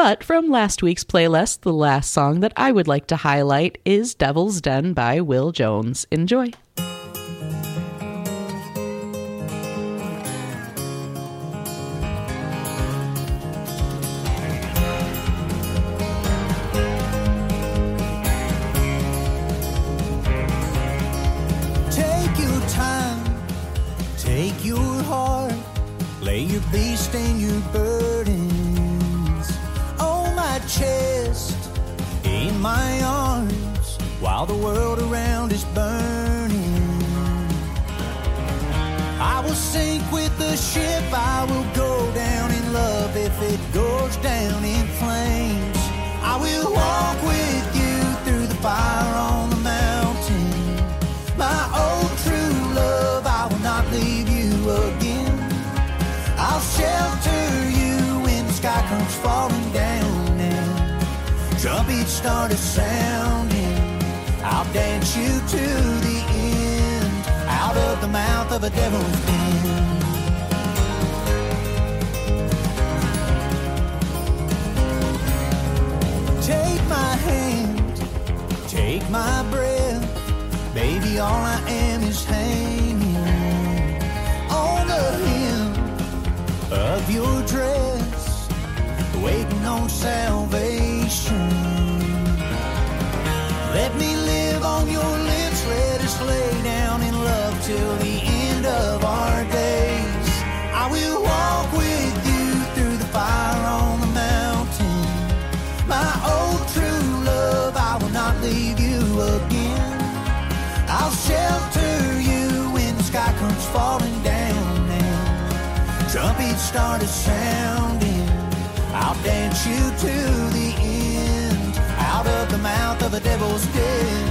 But from last week's playlist, the last song that I would like to highlight is Devil's Den by Will Jones. Enjoy. Take your heart, lay your beast and your burdens on my chest, in my arms, while the world around is burning. I will sink with the ship, I will go down in love if it goes down in flames. I will walk with you through the fire on the mountain. My old true love, I will not leave you again. I'll shelter you when the sky comes falling down and trumpets start a sounding. I'll dance you to the end, out of the mouth of a devil's den. Take my hand, take my breath, baby, all I am is hanging on the hem of your dress, waiting on salvation. Let me live on your lips, let us lay down in love till the end of our days. I will walk with you through the fire on the mountain. My old true love, I will not leave you again. I'll shelter you when the sky comes falling down and trumpets start a sounding. I'll dance you to the end, out of the mouth of a devil's den.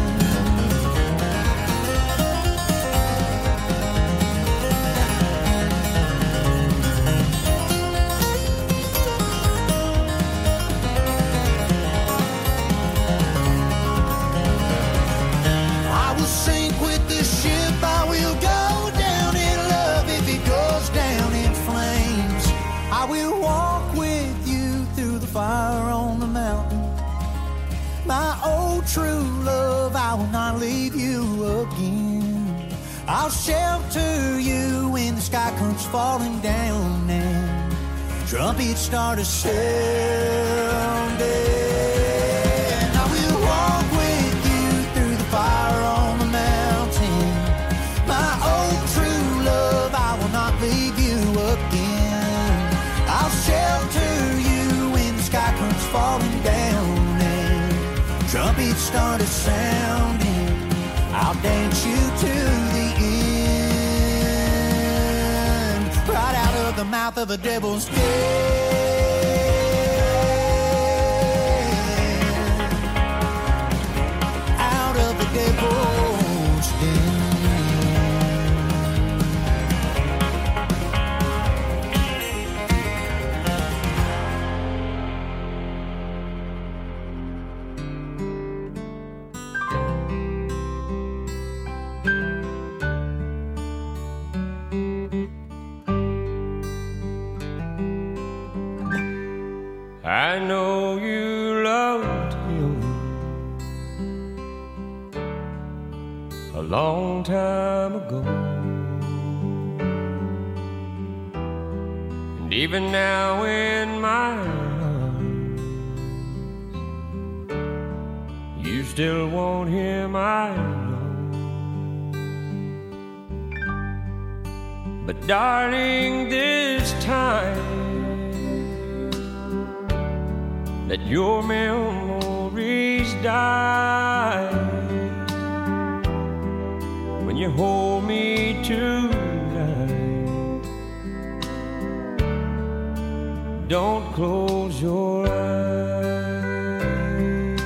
Sink with the ship, I will go down in love if it goes down in flames. I will walk with you through the fire on the mountain. My old true love, I will not leave you again. I'll shelter you when the sky comes falling down and trumpets start a sounding. I will walk with you through the fire on the mountain. My old true love, I will not leave you again. I'll shelter you when the sky comes falling down and trumpets start a sounding. I'll dance you to the end, right out of the mouth of a devil's den. Out of the devil's den. I know you loved him a long time ago, and even now in my arms, you still want him, I know. But darling, this time let your memories die. When you hold me tonight, don't close your eyes.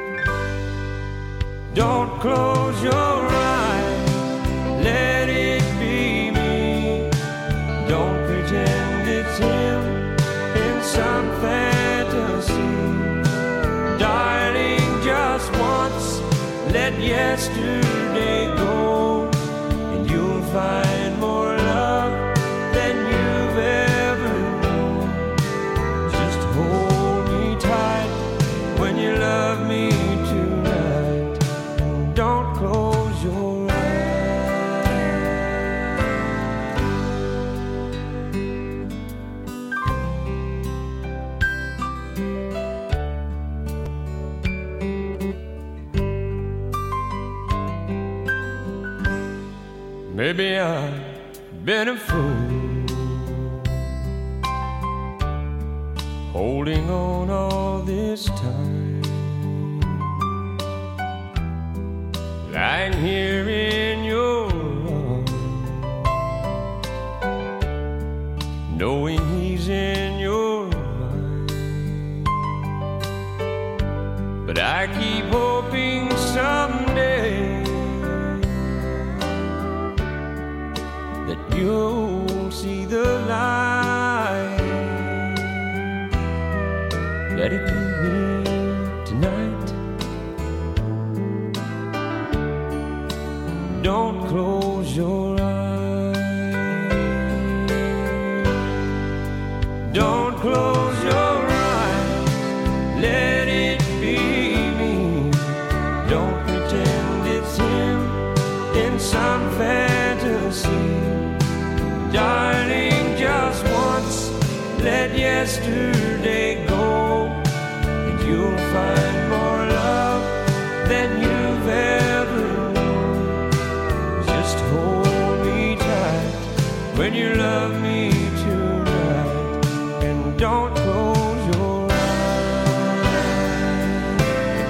Don't close your eyes, let it be me. Don't pretend it's him in some fantasy. Darling, just once, let yesterday go, and you'll find more love than you've ever known. Just hold me Maybe I've been a fool, holding on all this time, lying here in your arms, knowing he's in your mind. But I keep hoping someday that you'll see the light. Let it be me tonight. Don't close your eyes. Don't close your eyes. Let it be me. Don't pretend it's him in some fantasy. Darling, just once, let yesterday go, and you'll find more love than you've ever known. Just hold me tight when you love me tonight, and don't close your eyes.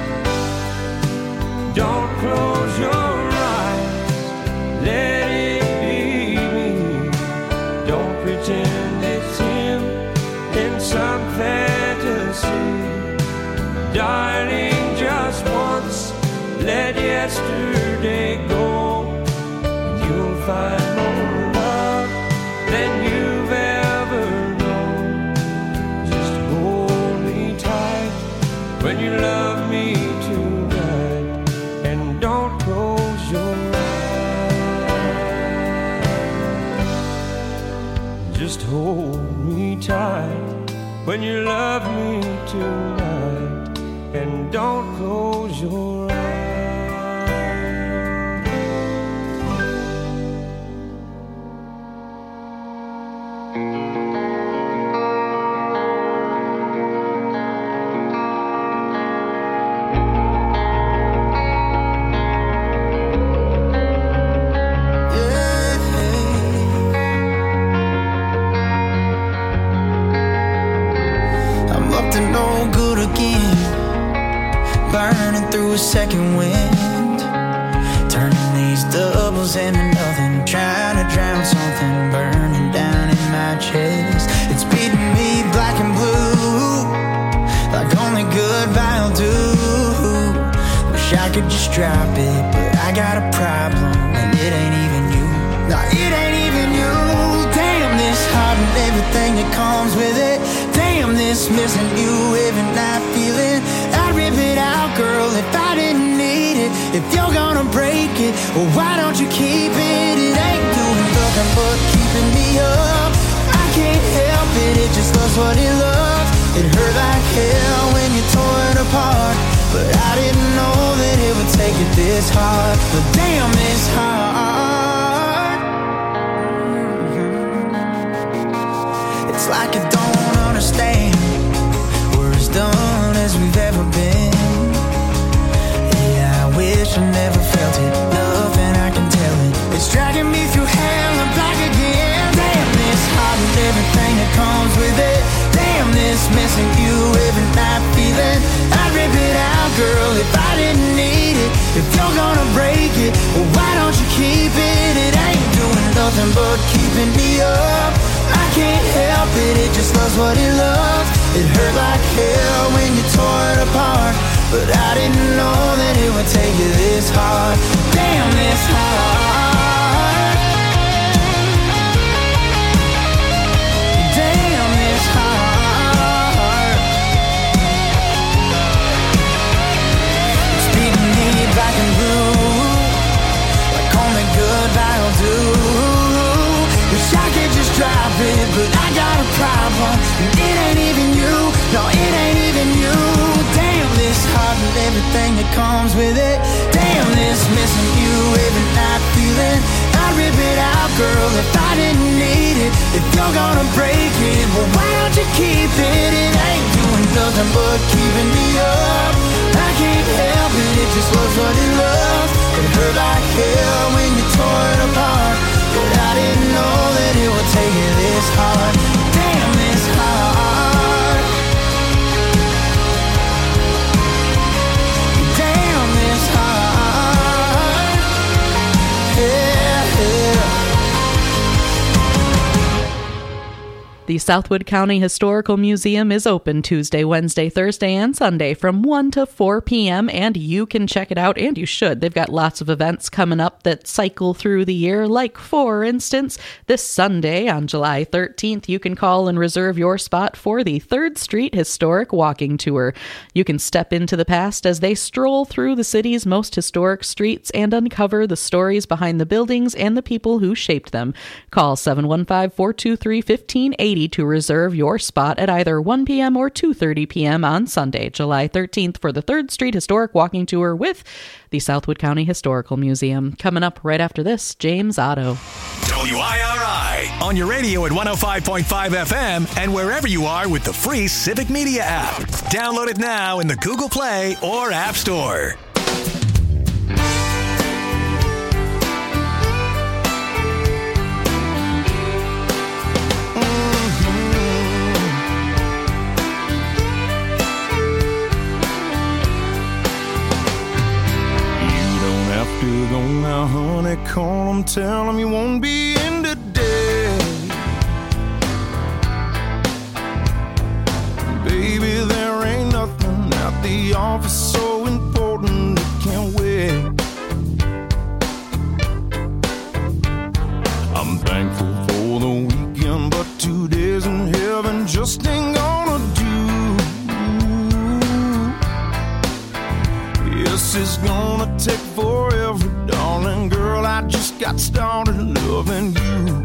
Don't close your eyes. Let it be me. Don't pretend it's him in some fantasy. Darling, just once, let yesterday go, and you'll find more love than you've ever known. Just hold me tight when you love me tonight, and don't close your eyes. Just hold me tight when you love me tonight, and don't close your eyes. I'm up to no good again, burning through a second wind, turning these doubles into nothing, trying to drown something burning down in my chest. It's beating me black and blue, like only goodbye will do. Wish I could just drop it, but I got a problem, and it ain't even you. No, it ain't even you. Damn, this heart and everything that comes with it. Damn, this missing you every night feeling. I'd rip it out, girl, if I didn't need it. If you're gonna break it, well, why don't you keep it? It ain't doing nothing but keeping me up. I can't help it, it just loves what it loves. It hurt like hell when you tore it apart, but I didn't know that it would take it this hard. But damn, this hard. It's like you don't understand. We're as done as we've ever been. Yeah, I wish I never felt it. Nothing I can tell it. It's dragging me through hell and back again. Damn, this heart and everything that comes with it. Damn, this missing you every night feeling. I'd rip it out, girl, if I didn't need it. If you're gonna break it, well, why don't you keep it? It ain't doing nothing but keeping me up. I can't help it, it just loves what it loves. It hurt like hell when you tore it apart, but I didn't know that it would take you this hard. Damn, this hard. Damn, this hard. It's beating me black and blue, like only goodbye will do. Wish I could just drop it, but I got a problem, and it ain't even you. No, it ain't even you. Damn, this heart and everything that comes with it. Damn, this missing you every night feeling. I'd rip it out, girl, if I didn't need it. If you're gonna break it, well, why don't you keep it? It ain't doing nothing but keeping me up. I can't help it, it just loves what it loves. It hurt like hell when you tore it apart, didn't know that it would take you this hard. Damn, this hard. Damn, this hard. Yeah, yeah. The Southwood County Historical Museum is open Tuesday, Wednesday, Thursday, and Sunday from 1 to 4 p.m., and you can check it out, and you should. They've got lots of events coming up that cycle through the year, like, for instance, this Sunday on July 13th, you can call and reserve your spot for the 3rd Street Historic Walking Tour. You can step into the past as they stroll through the city's most historic streets and uncover the stories behind the buildings and the people who shaped them. Call 715-423-1580 to reserve your spot at either 1 p.m. or 2:30 p.m. on Sunday, July 13th for the 3rd Street Historic Walking Tour with the Southwood County Historical Museum. Coming up right after this, James Otto. WIRI on your radio at 105.5 FM and wherever you are with the free Civic Media app. Download it now in the Google Play or App Store. To go now, honey, call them, tell them you won't be in today. Baby, there ain't nothing at the office so important it can't wait. I'm thankful for the weekend, but 2 days in heaven just ain't gonna do. Yes, it's gonna take forever, darling girl. I just got started loving you.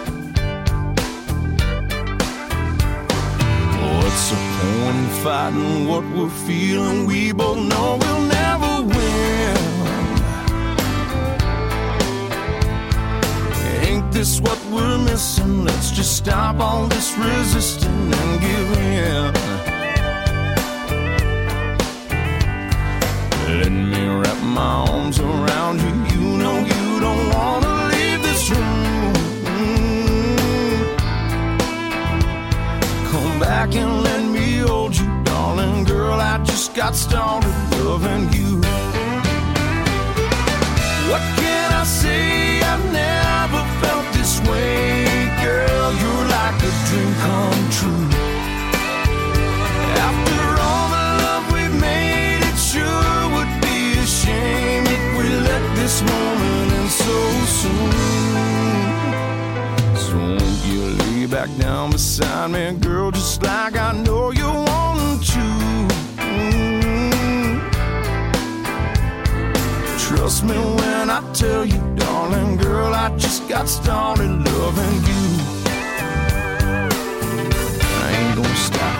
What's the point in fighting what we're feeling? We both know we'll never win. Ain't this what we're missing? Let's just stop all this resisting and give in. Let me wrap my arms around you. You know you don't want to leave this room. Come back and let me hold you, darling girl. I just got started loving you. What can I say? I've never felt this way. Girl, you're like a dream come true. After all the love we've made, it sure would be a shame if we let this moment end so soon. So won't you lay back down beside me, girl, just like I know you want to. Trust me when I tell you, darling girl, I just got started loving you. I ain't gonna stop.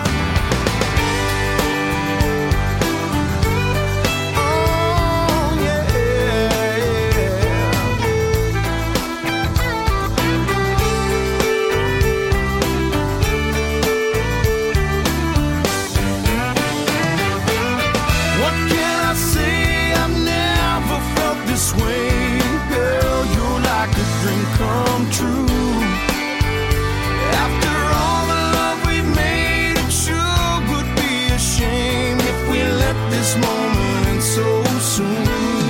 Come true. After all the love we've made, it sure would be a shame if we let this moment end so soon.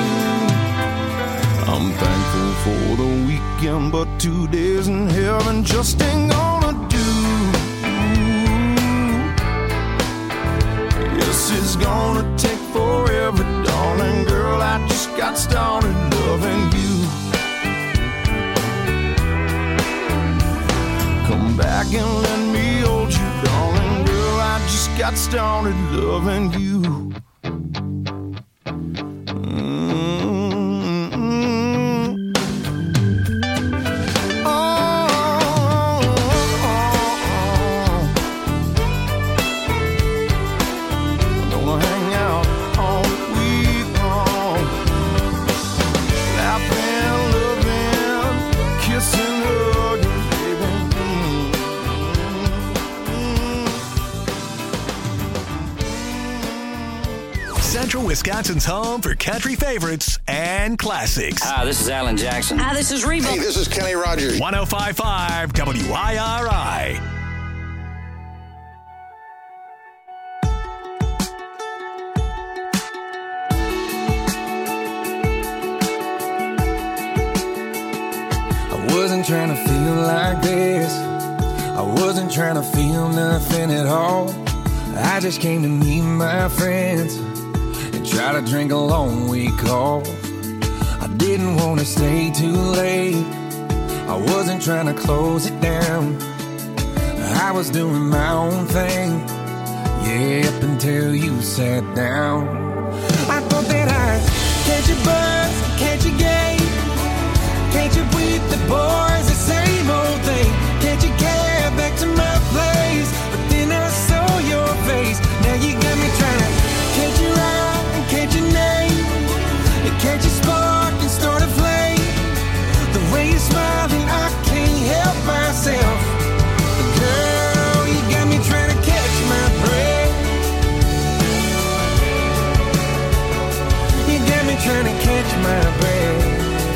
I'm thankful for the weekend, but 2 days in heaven just ain't gonna do. Yes, it's gonna take forever, darling girl. I just got started loving you. Come back and let me hold you, darling girl. I just got started loving you. Central Wisconsin's home for country favorites and classics. Hi, this is Alan Jackson. Hi, this is Reba. Hey, this is Kenny Rogers. 105.5 WIRI. I wasn't trying to feel like this. I wasn't trying to feel nothing at all. I just came to meet my friends and try to drink a long week off. I didn't want to stay too late. I wasn't trying to close it down. I was doing my own thing, yeah, up until you sat down. I thought that I'd catch a buzz, catch a game, catch up with the boys, the same old thing. Catch a cab back to my place, but then I saw your face. Now you got me trying to catch your eye and catch your name, and catch a spark and start a flame. The way you're smiling, I can't help myself. Girl, you got me trying to catch my breath. You got me trying to catch my breath.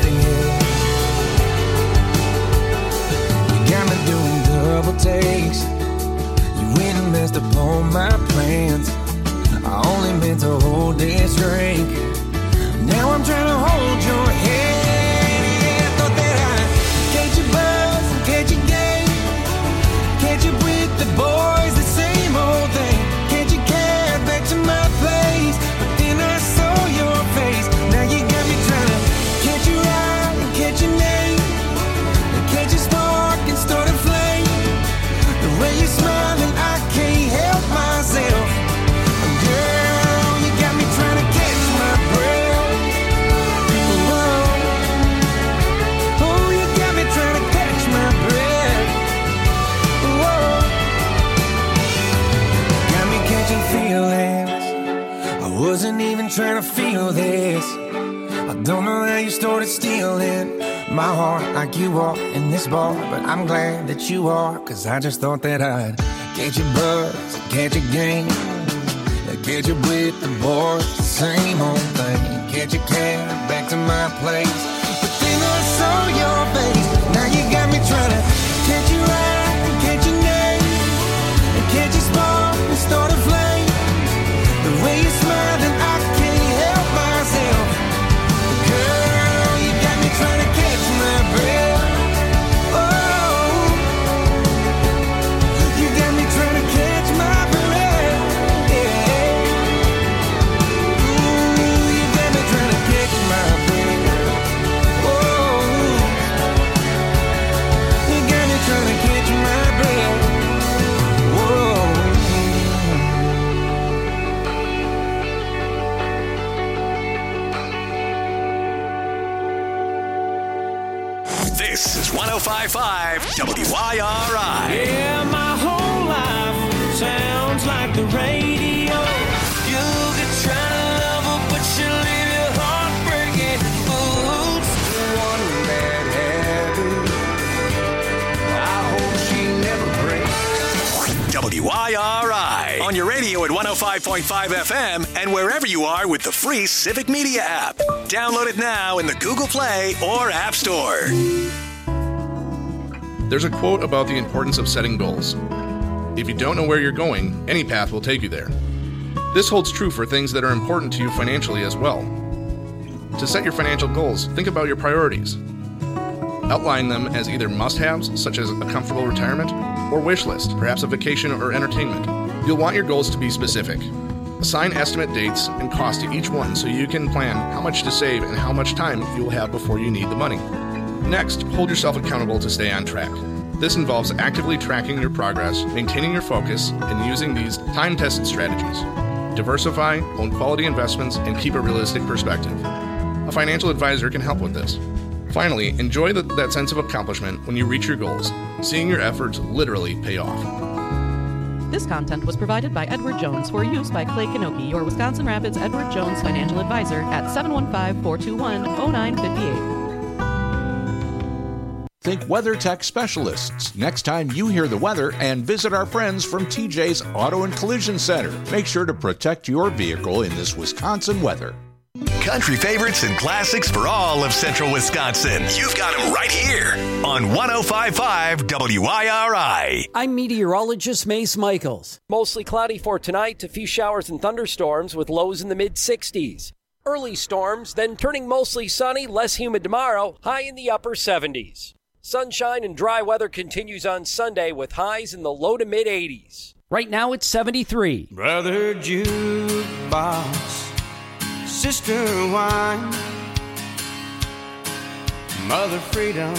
Got me doing double takes. You went and messed up all my plans. I only meant to hold this drink. Now I'm trying to hold your hand. Yeah, I thought that I'd catch a buzz and catch a game, catch up with the boys, the same old thing. Catch a cab back to my place, but then I saw your face. Now you got me trying to catch your eye and catch your name, and catch a spark and start a flame. The way you're smiling, I can't help myself. Girl, you got me trying to catch my breath. Whoa. Oh, you got me trying to catch my breath. Whoa. Got me catching feelings. I wasn't even trying to feel this. I don't know how you started stealing my heart like you are in this bar, but I'm glad that you are, cause I just thought that I'd catch a buzz, catch a game, catch up with the boys, the same old thing. Catch a cab back to my place, but then I saw your face. Now you got me trying to catch your eye and catch your name, and catch a spark and start a flame. The way you're smiling, I can't help myself. Girl, you got me trying to catch my breath. Oh, you got me trying to catch my breath. Yeah. Ooh, you got me trying to catch my breath. Oh, you got me trying to catch my breath. Whoa. This is 105.5 WIRI. Yeah, my whole life sounds like the radio. You could try to love her, but she'll leave your heart breaking. Oops, one bad habit. I hope she never breaks. WIRI. On your radio at 105.5 FM and wherever you are with the free Civic Media app. Download it now in the Google Play or App Store. There's a quote about the importance of setting goals. If you don't know where you're going, any path will take you there. This holds true for things that are important to you financially as well. To set your financial goals, think about your priorities. Outline them as either must-haves, such as a comfortable retirement, or wish list, perhaps a vacation or entertainment. You'll want your goals to be specific. Assign estimate dates and cost to each one so you can plan how much to save and how much time you will have before you need the money. Next, hold yourself accountable to stay on track. This involves actively tracking your progress, maintaining your focus, and using these time-tested strategies. Diversify, own quality investments, and keep a realistic perspective. A financial advisor can help with this. Finally, enjoy that sense of accomplishment when you reach your goals, seeing your efforts literally pay off. This content was provided by Edward Jones for use by Clay Kanoki, your Wisconsin Rapids Edward Jones financial advisor at 715-421-0958. Think WeatherTech specialists next time you hear the weather and visit our friends from TJ's Auto and Collision Center. Make sure to protect your vehicle in this Wisconsin weather. Country favorites and classics for all of central Wisconsin. You've got them right here on 105.5 WIRI. I'm meteorologist Mace Michaels. Mostly cloudy for tonight, a few showers and thunderstorms with lows in the mid-60s. Early storms, then turning mostly sunny, less humid tomorrow, high in the upper 70s. Sunshine and dry weather continues on Sunday with highs in the low to mid-80s. Right now it's 73. Brother jukebox, sister wine, mother freedom,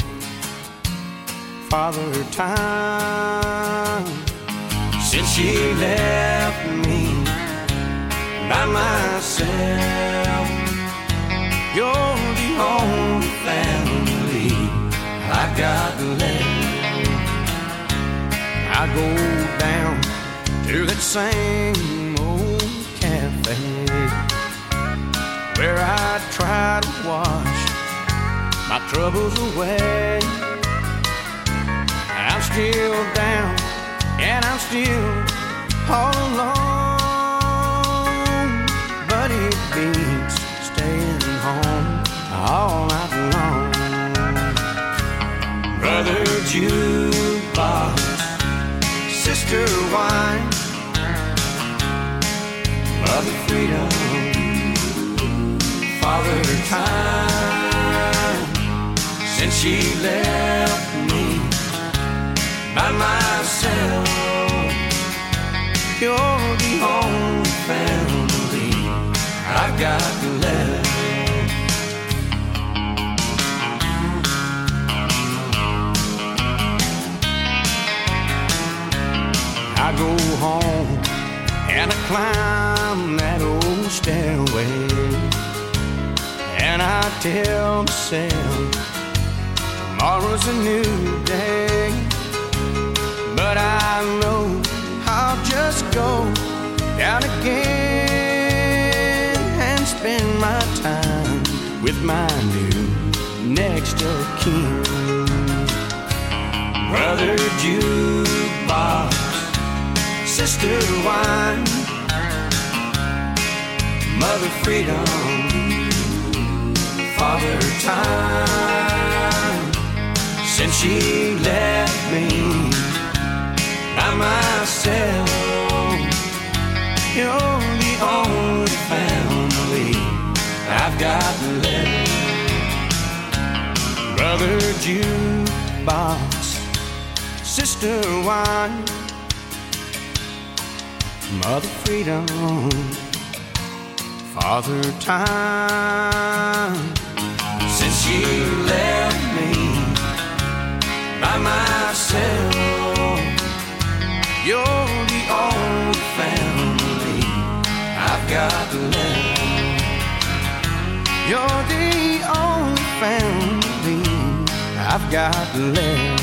father time. Since she left me by myself, you're the only family I got left. I go down to that same old cafe where I try to wash my troubles away. I'm still down and I'm still all alone, but it beats staying home all night long. Brother jukebox, sister wine, mother freedom, father time. Since she left me by myself, you're the only family I've got left. I go home and I climb that old stairway, and I tell myself tomorrow's a new day. But I know I'll just go down again and spend my time with my new next of kin. Brother jukebox, sister wine, mother freedom, father time. Since she left me by myself, you're the only family I've got left. Brother jukebox, sister wine, mother freedom, father time. Since she left me by myself, you're the only family I've got left. You're the only family I've got left.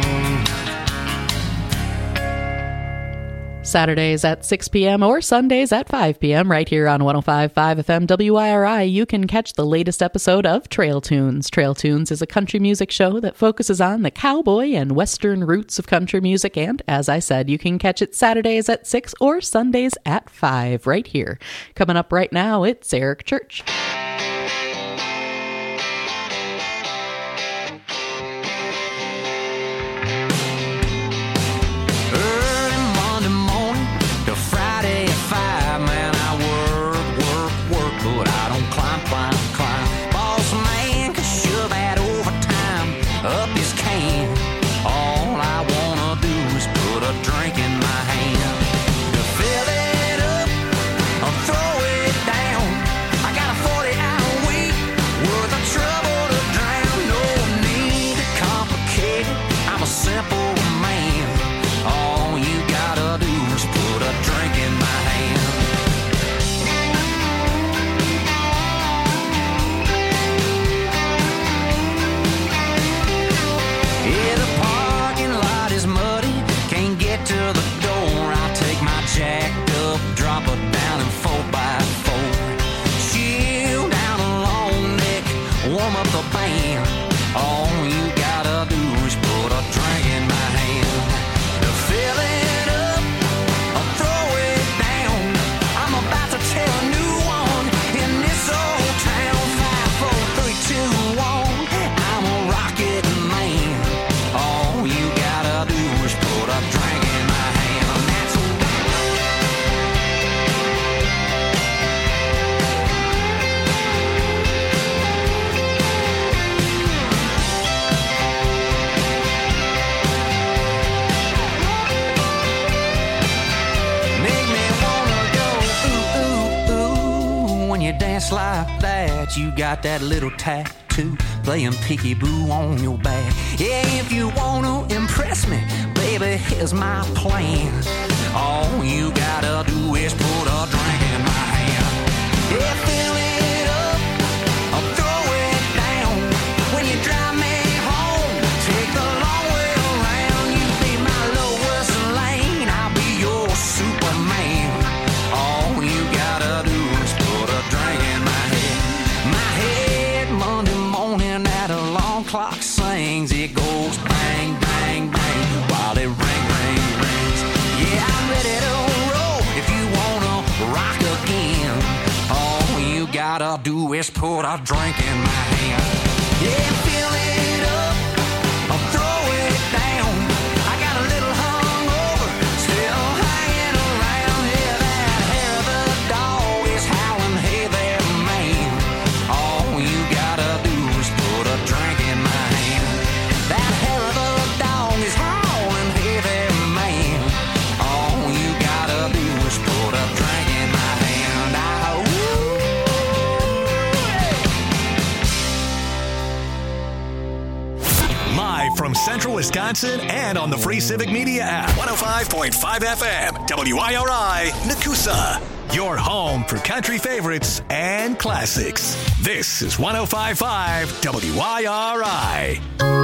Saturdays at 6 p.m. or Sundays at 5 p.m. right here on 105.5 FM WIRI, you can catch the latest episode of Trail Tunes. Trail Tunes is a country music show that focuses on the cowboy and western roots of country music, and as I said, you can catch it Saturdays at 6 or Sundays at 5 right here. Coming up right now, it's Eric Church. Fill it up or throw it down. I got a ass like that, you got that little tattoo playing peekaboo on your back. Yeah, if you wanna impress me, baby, here's my plan. All you gotta do is put a drink in my hand. Yeah, fill it up, I'll throw it down. When you drive me home, take the long way around. You be my Lois Lane, I'll be your Superman. All you gotta do is put a drink in my head. My head Monday morning at alarm clock sings. It goes bang, bang, bang while it rings. Yeah, I'm ready to roll if you wanna rock again. All you gotta do is put a drink in my hand. Yeah, fill it up, I'll throw it down. I got a little hungover, still hanging around. Yeah, that hair of the dog is howling, hey there, man. All you gotta do is put a drink in my hand. That hair of the dog is howling, hey there, man. All you gotta do is put a drink in my hand. Live from Central Wisconsin and on the free Civic Media app. 105.5 FM, WIRI, Nakusa. Your home for country favorites and classics. This is 105.5 WIRI.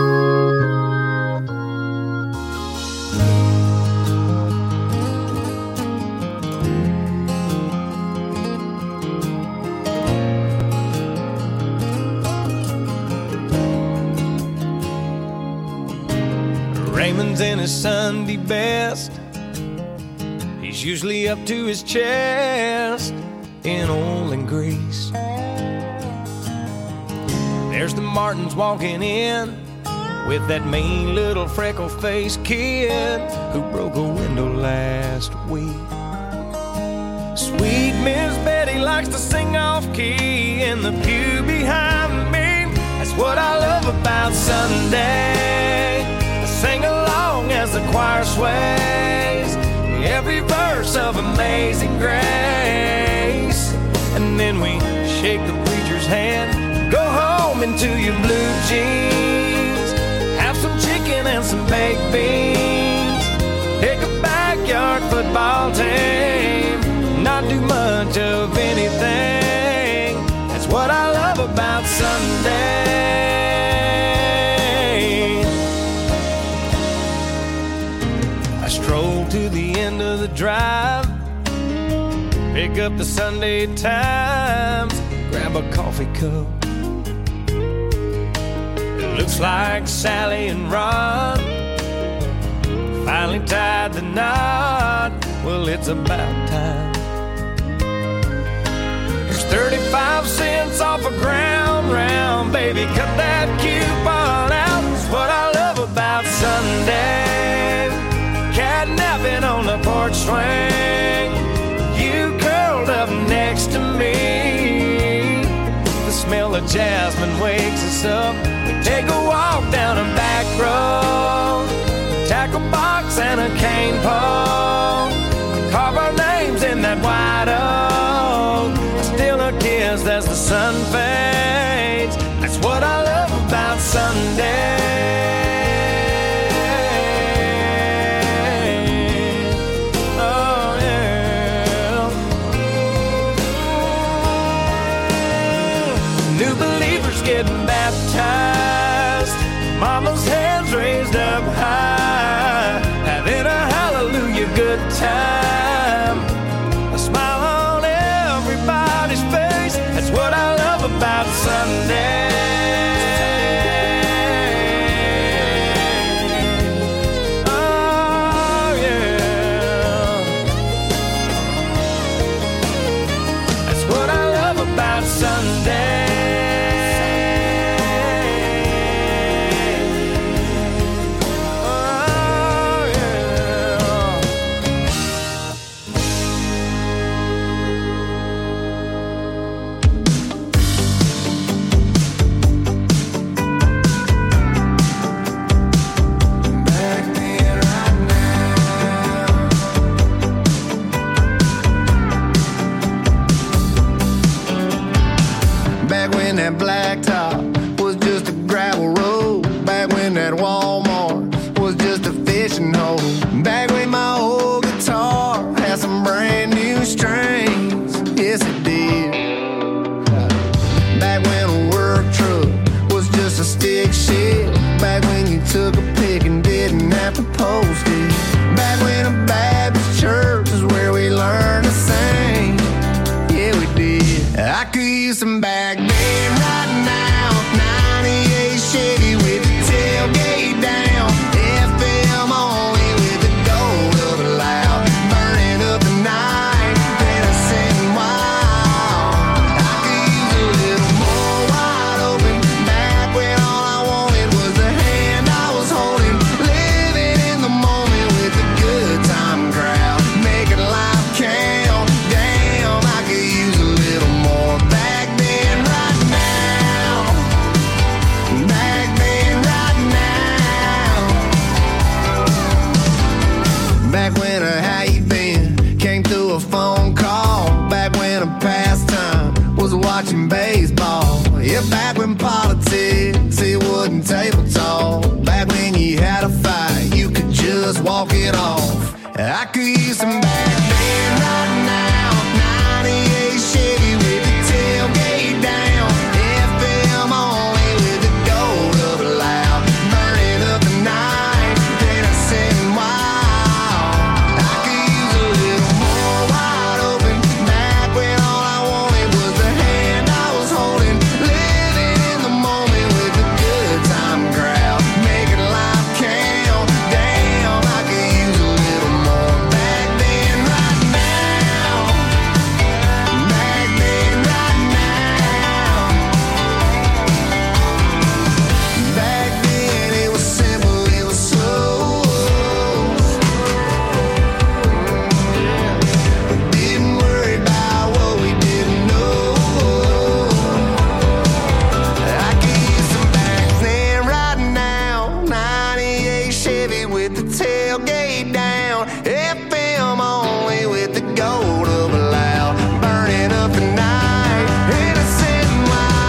Raymond's in his Sunday best. He's usually up to his chest in oil and grease. There's the Martins walking in with that mean little freckle-faced kid who broke a window last week. Sweet Miss Betty likes to sing off-key in the pew behind me. That's what I love about Sunday. Sing along as the choir sways every verse of Amazing Grace. And then we shake the preacher's hand, go home into your blue jeans, have some chicken and some baked beans, pick a backyard football team, not do much of anything. That's what I love about Sunday. Stroll to the end of the drive, pick up the Sunday Times, grab a coffee cup. It looks like Sally and Ron finally tied the knot. Well, it's about time. There's 35 cents off a ground round, baby, cut that coupon out. That's what I love about Sunday. Catnapping on the porch swing, you curled up next to me. The smell of jasmine wakes us up. We take a walk down a back road, tackle box and a cane pole, carve our names in that white oak, steal a kiss as the sun fades. That's what I love about Sunday. Getting baptized, mama's hands raised up high, having a hallelujah good time, a smile on everybody's face. That's what I love about Sunday. Oh yeah, that's what I love about Sunday. that blacktop was just a gravel road. Back when that Walmart was just a fishing hole. Back when my old guitar had some brand new strings. Yes, it did. Back when a work truck was just a stick shift. Back when you took a pic and didn't have to post it. Back when a Baptist church is where we learned to sing. Yeah, we did. I could use some back then right now. 98 Chevy with the tailgate down. FM only with the gold of it loud. Burning up the night, then I sitting wild. I could use a little more wide open. Back when all I wanted was the hand I was holding. Living in the moment with the good time crowd. Making life count. Damn, I could use a little more back then right now. Back then right now. Back when a how you been came through a phone call. Back when a pastime was watching baseball. Yeah, back when politics, it wasn't table talk. Back when you had a fight, you could just walk it off. I could use some back then right now. 98 Chevy with the tailgate down. FM only with the gold of it loud. Burning up the night, then I sitting wild. I could use a little more wide open. Back when all I wanted was the hand I was holding. Living in the moment with the good time crowd. Making life count. Damn, I could use a little more back then right now. Back then right now. Back then it was simple, it was slow. Didn't worry about what we didn't know. I could use some back then right now. 98 Chevy with the tailgate down. FM only with the gold of it loud. Burning up the night, innocent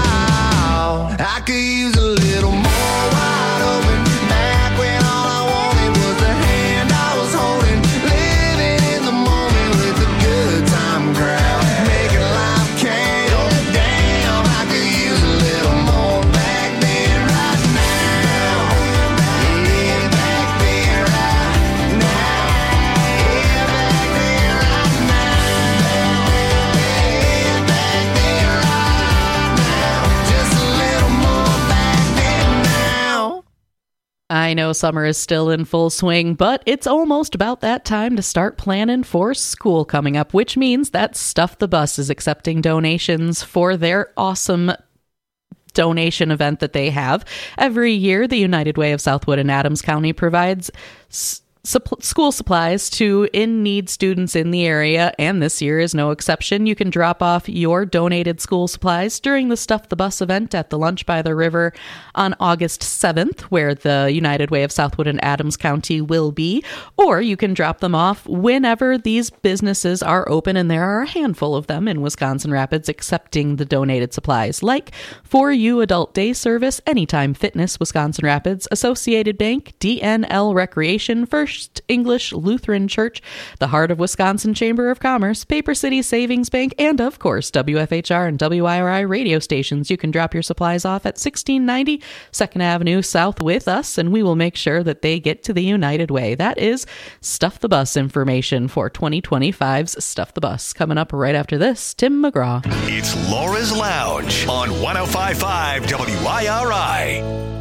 wild. I could use a little more wide open. Back when all I wanted was the hand I was holding. Living in the moment with the good time crowd. Making life count. Damn, I could use a little more back then right now. Yeah, back then right now. Yeah, back then right now. Yeah, back then right now. Just a little more back then now. I know summer is still in full swing, but it's almost about that time to start planning for school coming up, which means that Stuff the Bus is accepting donations for their awesome donation event that they have. Every year, the United Way of Southwood and Adams County provides school supplies to in-need students in the area, and this year is no exception. You can drop off your donated school supplies during the Stuff the Bus event at the Lunch by the River on August 7th, where the United Way of Southwood and Adams County will be, or you can drop them off whenever these businesses are open, and there are a handful of them in Wisconsin Rapids accepting the donated supplies, like For You Adult Day Service, Anytime Fitness, Wisconsin Rapids, Associated Bank, DNL Recreation, First English Lutheran Church, the Heart of Wisconsin Chamber of Commerce, Paper City Savings Bank, and of course WFHR and WIRI radio stations. You can drop your supplies off at 1690 2nd Avenue South with us, and we will make sure that they get to the United Way. That is Stuff the Bus information for 2025's Stuff the Bus. Coming up right after this, Tim McGraw. It's Laura's Lounge on 105.5 WIRI.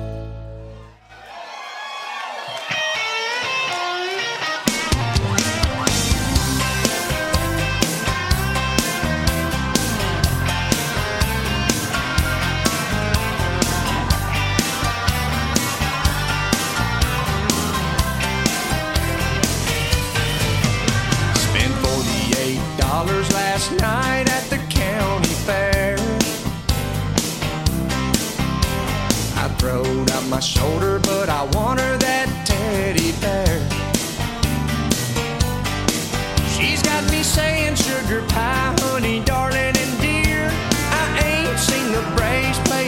Last night at the county fair, I throwed out my shoulder, but I want her that teddy bear. She's got me saying sugar pie, honey, darling, and dear. I ain't seen the Braves play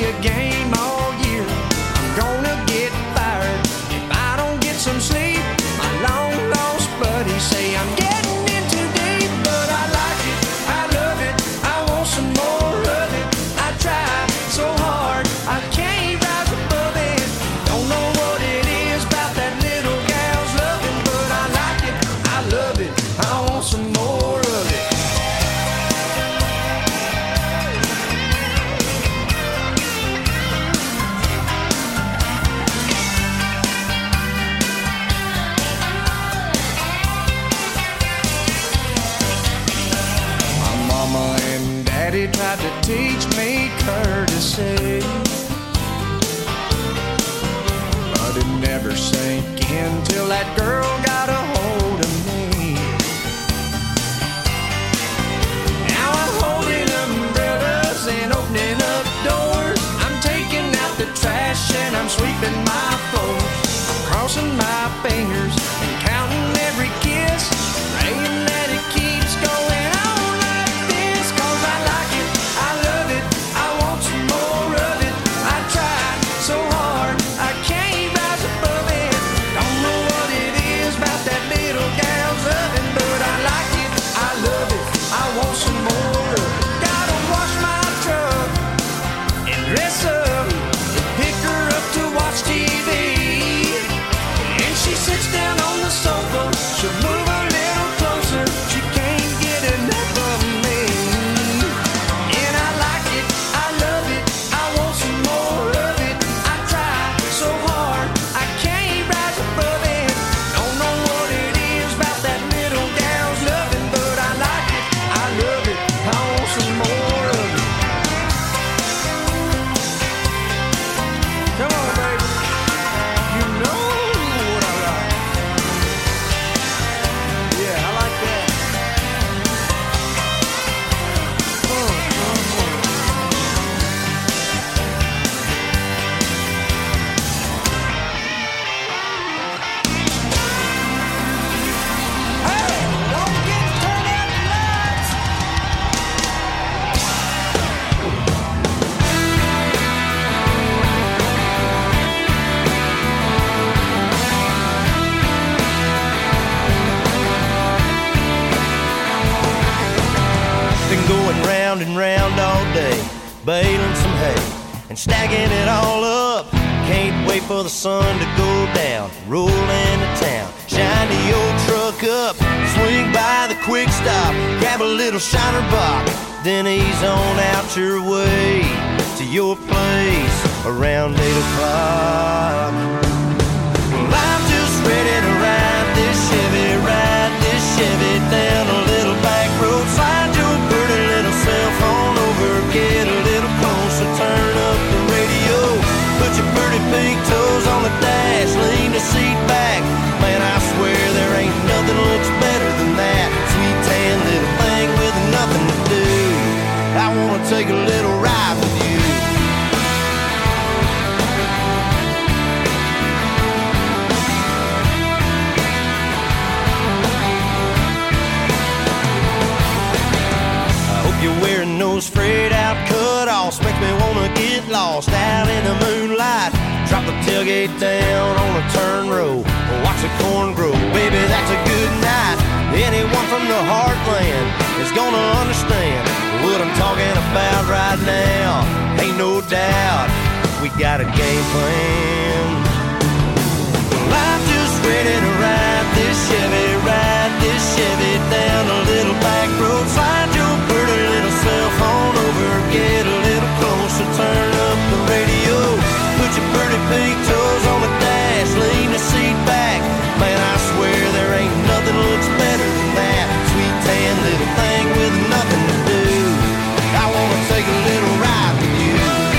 Daddy tried to teach me courtesy, but it never sank in till that girl got a hold of me. Now I'm holding umbrellas and opening up doors. I'm taking out the trash and I'm sweeping my floors. I'm crossing my fingers and counting every kiss, praying that it keeps going on like this. 'Cause I like it, I love it, I want some more of it. I tried so hard, I can't rise above it. Don't know what it is about that little gal's oven, but I like it, I love it, I want some more of it. Gotta wash my truck and dress up and pick her up to watch TV. And she sits down on the sofa, she'll move a little closer, she can't get enough of me. And I like it, I love it, I want some more of it. I try so hard, I can't rise above it. Don't know what it is about that little gal's loving, but I like it, I love it, I want some more of it. Come on, baby, you know what I like. Yeah, I like that. Hey, don't get turned out the lights. Been going round and round all day, baling some hay and stacking it all up. Can't wait for the sun to go down, roll into town, shine the old truck up, swing by the quick stop, grab a little shiner box, then ease on out your way to your place around 8 o'clock. Well, I'm just ready to ride this Chevy down a little back road. Slide your pretty little cell phone over, get a little closer, turn up the radio, put your pretty pink toes on the dash, lean the seat back. Man, I swear there ain't nothing looks better than that sweet tan little thing with nothing to do. I wanna take a little ride with you. You're wearing those frayed out cut-offs, makes me wanna get lost out in the moonlight. Drop the tailgate down on a turn row, watch the corn grow. Baby, that's a good night. Anyone from the heartland is gonna understand what I'm talking about right now. Ain't no doubt we got a game plan. Well, I'm just ready to ride this Chevy down a little back road. Slide your pretty little cell phone over, get a little closer, turn up the radio, put your pretty pink toes on the dash, lean the seat back. Man, I swear there ain't nothing looks better than that sweet tan little thing with nothing to do. I wanna take a little ride with you.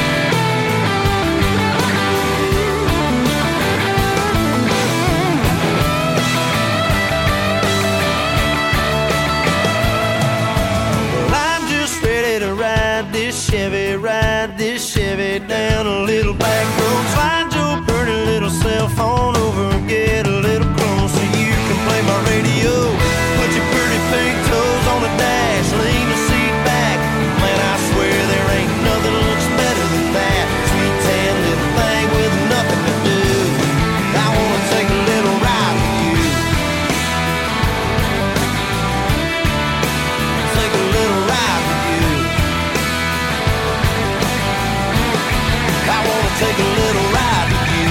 Ride this Chevy down a little back road. Slide your pretty little cell phone over, get a little closer. You can play my radio, put your pretty pink toes on the dash, lean the seat back. Man, I swear there ain't nothing looks better than that sweet tan little thing with nothing to do. I wanna take a little ride with you. Take a little ride with you. I wanna take a little ride with you.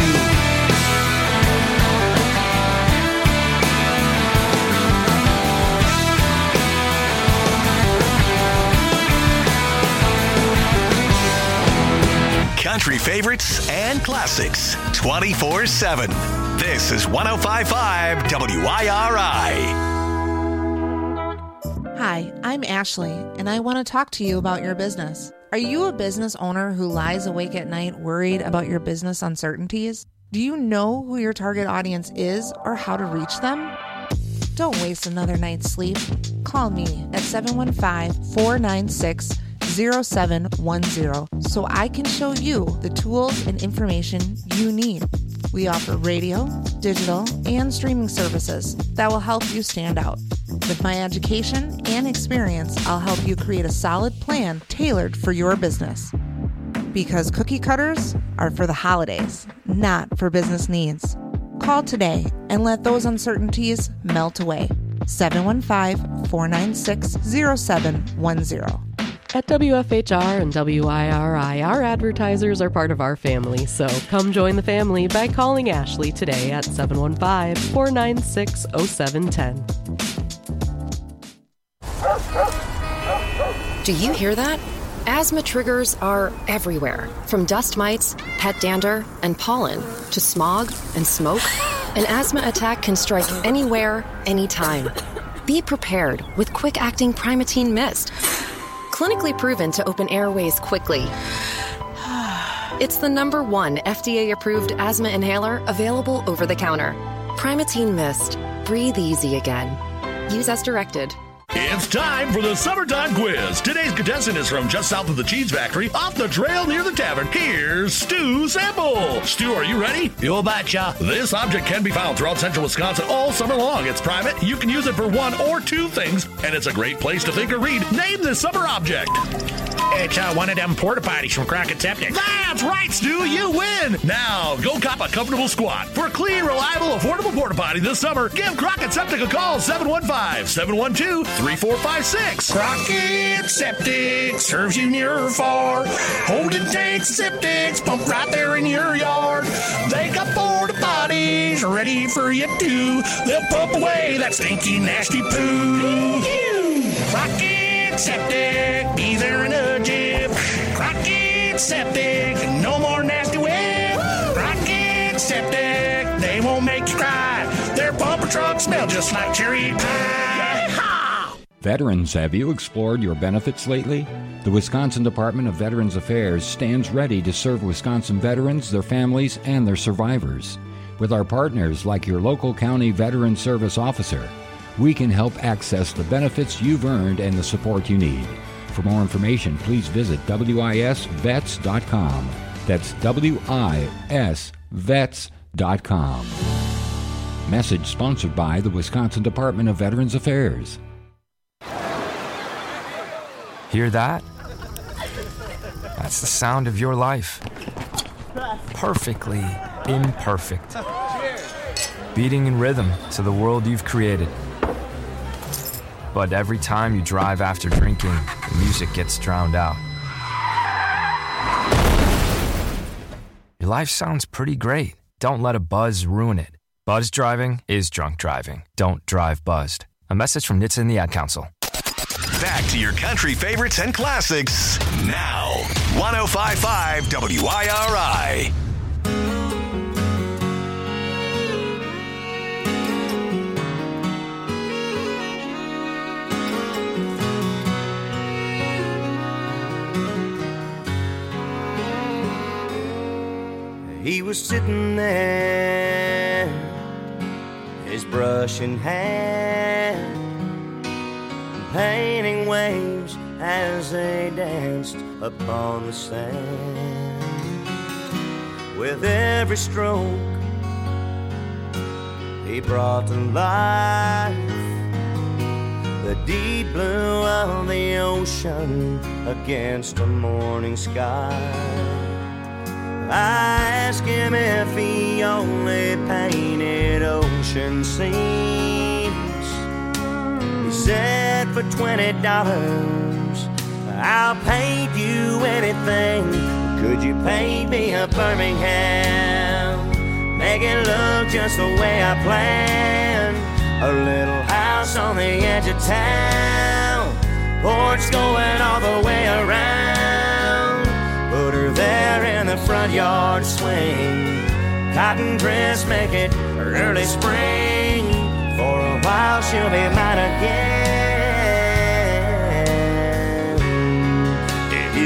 Country favorites and classics 24/7. This is 105.5 WIRI. Hi, I'm Ashley, and I want to talk to you about your business. Are you a business owner who lies awake at night worried about your business uncertainties? Do you know who your target audience is or how to reach them? Don't waste another night's sleep. Call me at 715-496-0710 so I can show you the tools and information you need. We offer radio, digital, and streaming services that will help you stand out. With my education and experience, I'll help you create a solid plan tailored for your business. Because cookie cutters are for the holidays, not for business needs. Call today and let those uncertainties melt away. 715-496-0710. At WFHR and WIRI, our advertisers are part of our family, so come join the family by calling Ashley today at 715-496-0710. Do you hear that? Asthma triggers are everywhere, from dust mites, pet dander, and pollen, to smog and smoke. An asthma attack can strike anywhere, anytime. Be prepared with quick-acting Primatene Mist. Clinically proven to open airways quickly. It's the #1 FDA-approved asthma inhaler available over the counter. Primatene Mist. Breathe easy again. Use as directed. It's time for the Summertime Quiz. Today's contestant is from just south of the cheese factory, off the trail near the tavern. Here's Stu Sample. Stu, are you ready? You betcha. This object can be found throughout central Wisconsin all summer long. It's private. You can use it for one or two things, and it's a great place to think or read. Name this summer object. It's one of them porta potties from Crockett Septic. That's right, Stu. You win. Now, go cop a comfortable squat. For a clean, reliable, affordable porta potty this summer, give Crockett Septic a call, 715-712-3456. Crockett Septic serves you near or far. Hold and take septics, pump right there in your yard. They got porta potties ready for you too. They'll pump away that stinky, nasty poo. Crockett Septic, be there in a jiff. Crockett Septic, no more nasty whip. Crockett Septic, they won't make you cry. Their bumper trucks smell just like cherry pie. Veterans, have you explored your benefits lately? The Wisconsin Department of Veterans Affairs stands ready to serve Wisconsin veterans, their families, and their survivors. With our partners like your local county veteran service officer, we can help access the benefits you've earned and the support you need. For more information, please visit wisvets.com. That's wisvets.com. Message sponsored by the Wisconsin Department of Veterans Affairs. Hear that? That's the sound of your life. Perfectly imperfect. Beating in rhythm to the world you've created. But every time you drive after drinking, the music gets drowned out. Your life sounds pretty great. Don't let a buzz ruin it. Buzz driving is drunk driving. Don't drive buzzed. A message from NHTSA and the Ad Council. Back to your country favorites and classics now. 105.5 WIRI. He was sitting there, his brush in hand, painting waves as they danced upon the sand. With every stroke, he brought to life the deep blue of the ocean against the morning sky. I asked him if he only painted ocean scenes. He said for $20 I'll paint you anything. Could you paint me a Birmingham? Make it look just the way I planned. A little house on the edge of town, porch going all the way around. Put her there in the front yard swing. Cotton dress, make it early spring. For a while she'll be mine again.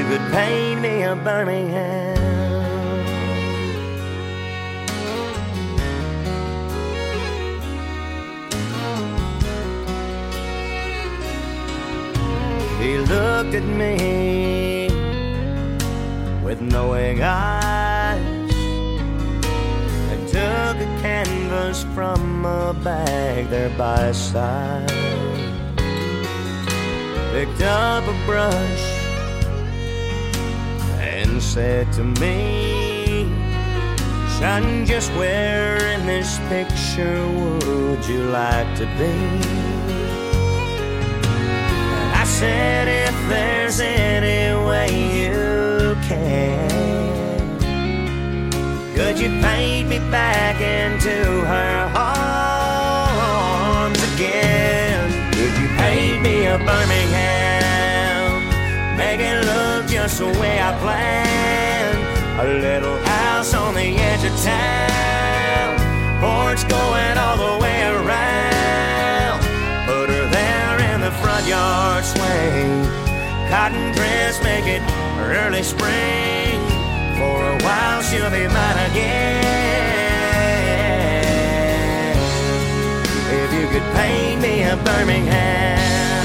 could paint me a Birmingham. He looked at me with knowing eyes and took a canvas from a bag there by his side. Picked up a brush and said to me, "Son, just where in this picture would you like to be?" And I said, "If there's any way you can, could you paint me back into her arms again? Could you paint me a Birmingham, make it look just the way I planned? A little house on the edge of town, porch going all the way around. Put her there in the front yard swing, cotton dress, make it early spring. For a while she'll be mine again. If you could paint me a Birmingham,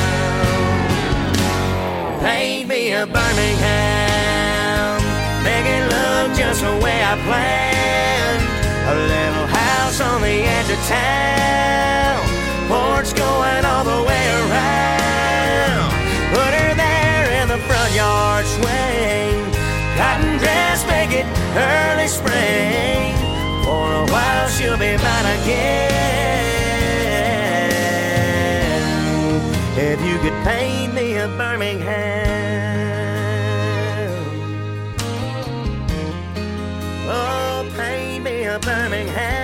paint me a Birmingham, make it look just the way I planned. A little house on the edge of town, porch going all the way around. Put her there in the front yard swing, cotton dress, make it early spring. For a while she'll be mine again. If you could paint me a Birmingham, oh, paint me a Birmingham.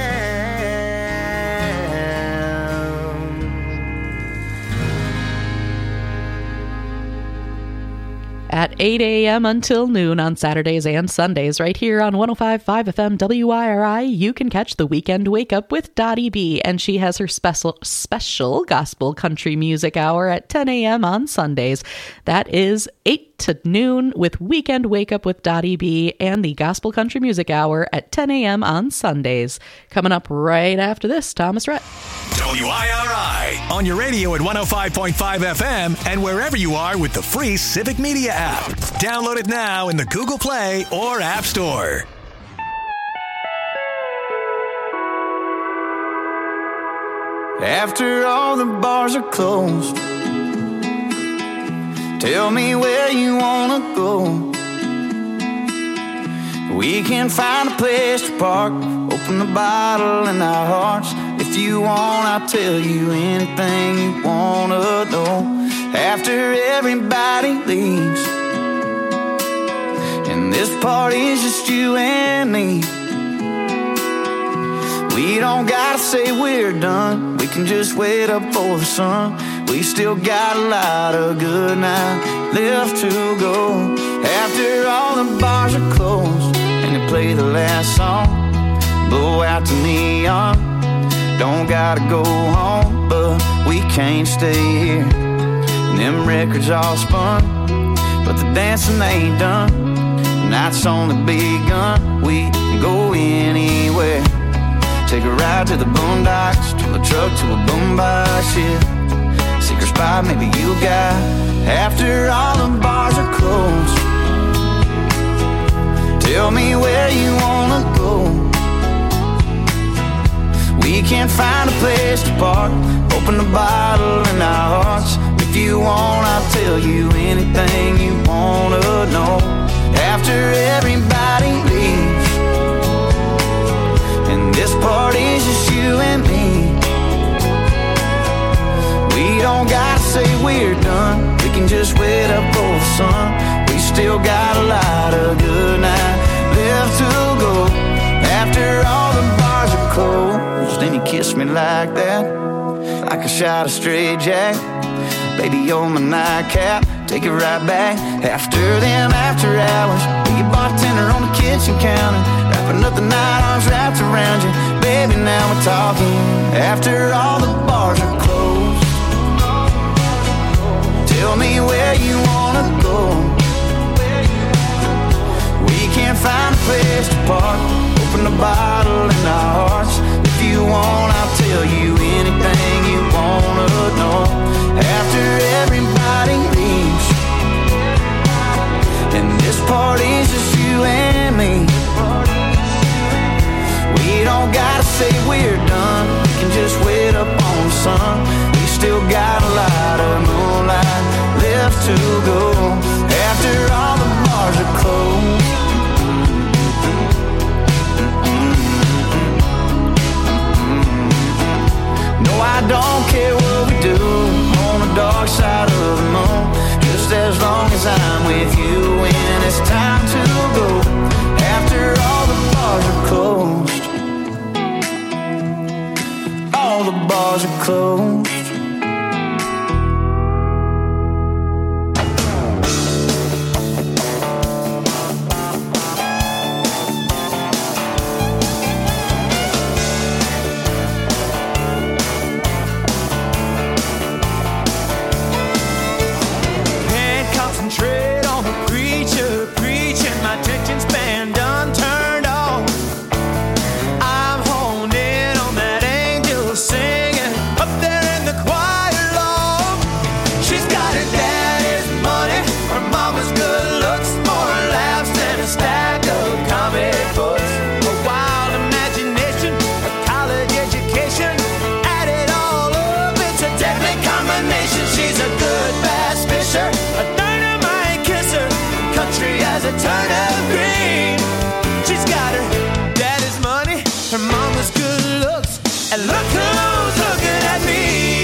At 8 a.m. until noon on Saturdays and Sundays, right here on 105.5 FM WIRI, you can catch the Weekend Wake Up with Dottie B, and she has her special gospel country music hour at 10 a.m. on Sundays. That is 8 to noon with Weekend Wake Up with Dottie B and the Gospel Country Music Hour at 10 a.m. on Sundays. Coming up right after this, Thomas Rhett. WIRI on your radio at 105.5 FM and wherever you are with the free Civic Media app. Download it now in the Google Play or App Store. After all the bars are closed, tell me where you wanna go. We can find a place to park, open the bottle in our hearts. If you want, I'll tell you anything you wanna know. After everybody leaves, and this party's just you and me, we don't gotta say we're done, we can just wait up for the sun. We still got a lot of good night left to go. After all the bars are closed and they play the last song, blow out the neon, don't gotta go home, but we can't stay here. And them records all spun, but the dancing ain't done. The night's only begun, we can go anywhere. Take a ride to the boondocks, turn the truck to a boombox, yeah. Secret spot maybe you got. After all the bars are closed, tell me where you wanna go. We can't find a place to park, open the bottle in our hearts. If you want, I'll tell you anything you wanna know. After everybody leaves, and this party's just you and me, we don't gotta say we're done, we can just wait up for the sun. We still got a lot of good night left to go. After all the bars are closed, and you kiss me like that, like a shot of straight jack. Baby, you're my nightcap, take it right back. After them after hours, be your bartender on the kitchen counter, wrapping up the night, arms wrapped around you. Baby, now we're talking. After all the bars are closed, tell me where you wanna go. party's just you and me. We don't gotta say we're done, we can just wait up on the sun. We still got a lot of moonlight left to go after all the bars are closed. No, I don't care what we do on the dark side of the moon, just as long as I'm with you when it's time to go after all the bars are closed. All the bars are closed. Concentrate on the preacher preaching, my attention span done turned off. I'm honed in on that angel singing up there in the choir loft. She's got her daddy's money, her mama's good looks, more laughs than a stack of comic books. A wild imagination, a college education, add it all up, it's a deadly combination. She's a good bass fisher, a dynamite kisser, country as a turnip green. She's got her daddy's money, her mama's good looks, and look who's looking at me.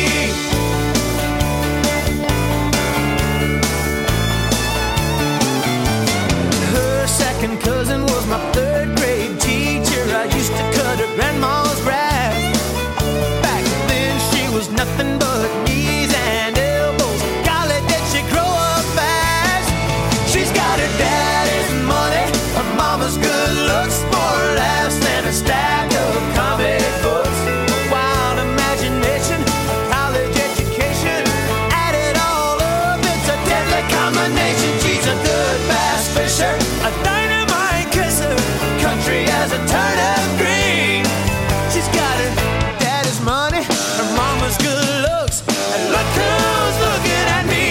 Her second cousin was my third grade teacher. I used to cut her grandma's grass. Back then she was nothing but knees and elbows. Golly, did she grow up fast? She's got her daddy's money, her mama's good looks, more laughs than a stack of comic books. A wild imagination, a college education, add it all up, it's a deadly combination. She's a good bass fisher, a dynamite kisser, country as a turnip green. She's got her daddy's money, her mama's good looks, and look who's looking at me.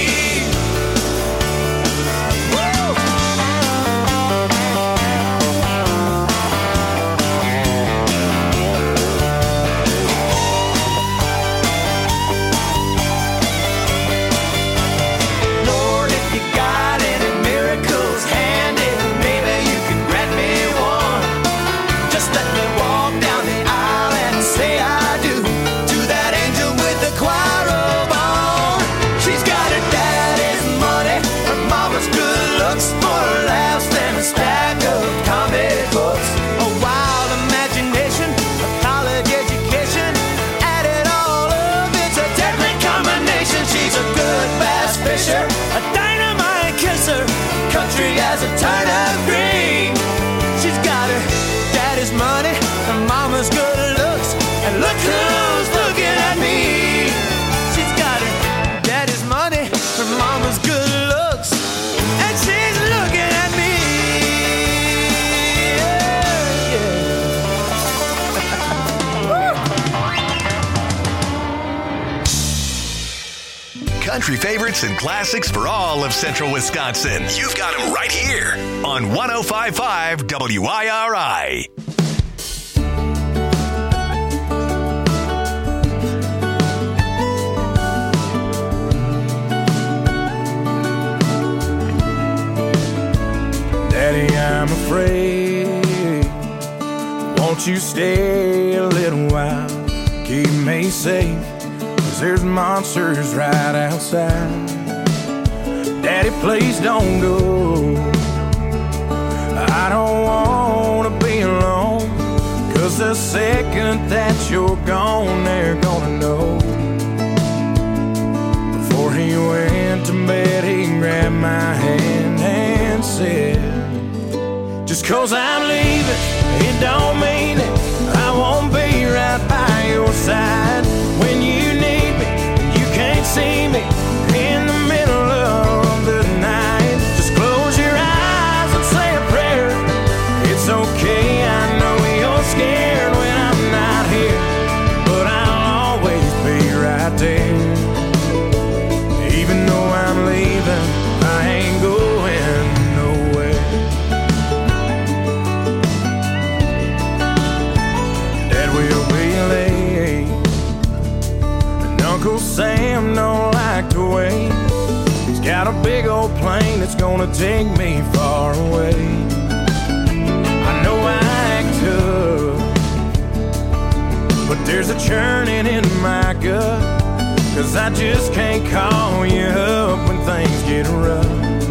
Lord, if you got any miracles handy, maybe you can grant me one. Just let me walk down the aisle and say I do to that angel with the choir robe on. She's got her daddy's money, her mama's good looks, more laughs than a stack of comic books. A wild imagination, a college education, add it all up, it's a deadly combination. She's a good bass fisher, a dynamite kisser, country as a turnip green. She's got her daddy's money, her mama's good looks, and look who's looking at me. She's got her daddy's money, her mama's good looks, and she's looking at me. Country favorites and classics for all of Central Wisconsin. You've got them right here on 105.5 WIRI. Daddy, I'm afraid. Won't you stay a little while? Keep me safe, 'cause there's monsters right outside. Daddy, please don't go. I don't wanna be alone, 'cause the second that you're gone, they're gonna know. Before he went to bed, he grabbed my hand and said, just 'cause I'm leaving, it don't mean it. I won't be right by your side when you need me. You can't see me in the middle of the night. Just close your eyes and say a prayer. It's okay, I know you're scared when I'm not here, but I'll always be right there. Even though I'm leaving, I ain't going nowhere. train that's gonna take me far away. I know I act tough, but there's a churning in my gut, 'cause I just can't call you up when things get rough.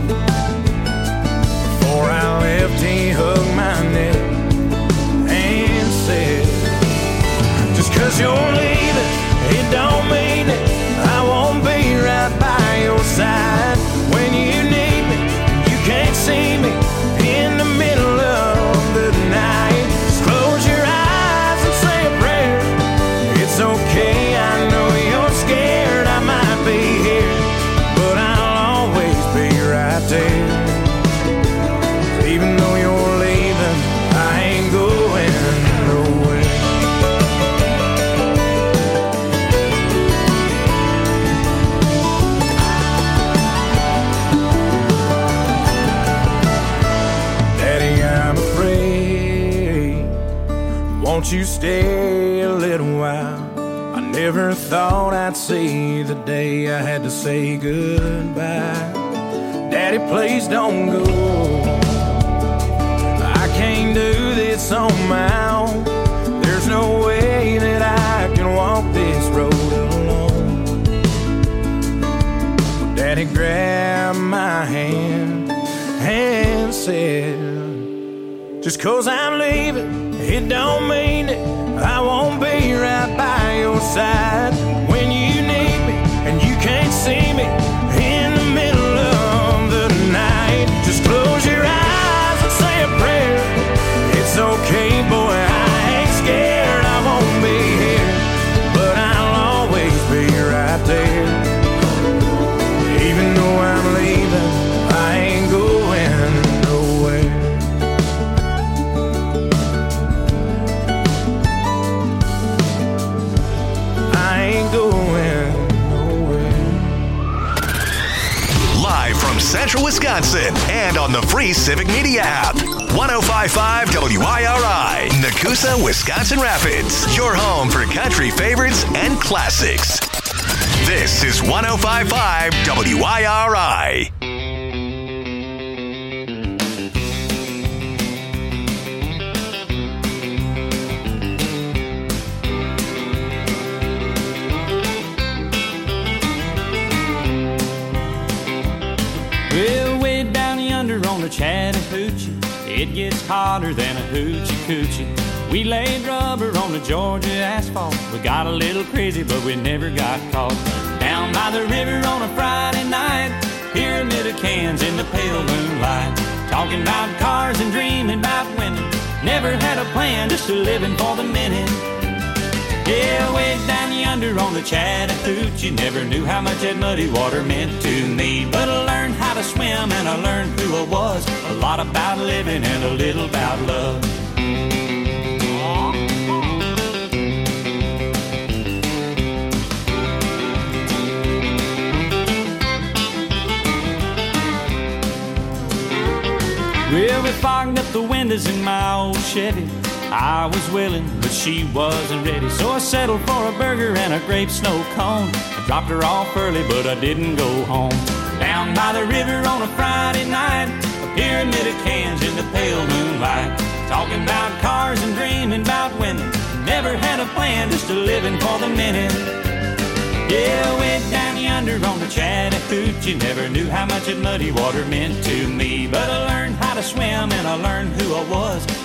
Before I left, he hugged my neck and said, just 'cause you're leaving, it don't mean it I won't be right by your side. When you need me, you can't see me in the middle of the night. Just close your eyes and say a prayer. It's okay, I know you're scared I might be here, but I'll always be right there. Even though you're leaving, I ain't going nowhere. Won't you stay a little while? I never thought I'd see the day I had to say goodbye. Daddy, please don't go. I can't do this on my own. There's no way that I can walk this road alone. Daddy grabbed my hand and said, just 'cause I'm leaving, it don't mean it I won't be right by your side. When you need me and you can't see me in the middle of the night, just close your eyes and say a prayer. It's okay, boy, I ain't scared I won't be here, but I'll always be right there. Even though I'm leaving, I ain't going nowhere. Live from Central Wisconsin and on the free Civic Media app. 105.5 WIRI, Nakusa, Wisconsin Rapids. Your home for country favorites and classics. This is 105.5 WIRI. Well, way down yonder on the Chattahoochee, it gets hotter than a hoochie coochie. We laid rubber on the Georgia asphalt. We got a little crazy, but we never got caught. Down by the river on a Friday night, pyramid of cans in the pale moonlight. Talking about cars and dreaming about women. Never had a plan, just a living for the minute. Yeah, way down yonder on the Chattahoochee, never knew how much that muddy water meant to me. But I learned how to swim and I learned who I was. A lot about living and a little about love. Well, we fogged up the windows in my old Chevy. I was willing, but she wasn't ready, so I settled for a burger and a grape snow cone. I dropped her off early, but I didn't go home. Down by the river on a Friday night, a pyramid of cans in the pale moonlight. Talking about cars and dreaming about women. Never had a plan, just a living for the minute. Yeah, way down yonder on the Chattahoochee, never knew how much that muddy water meant to me. But I learned how to swim and I learned who I was.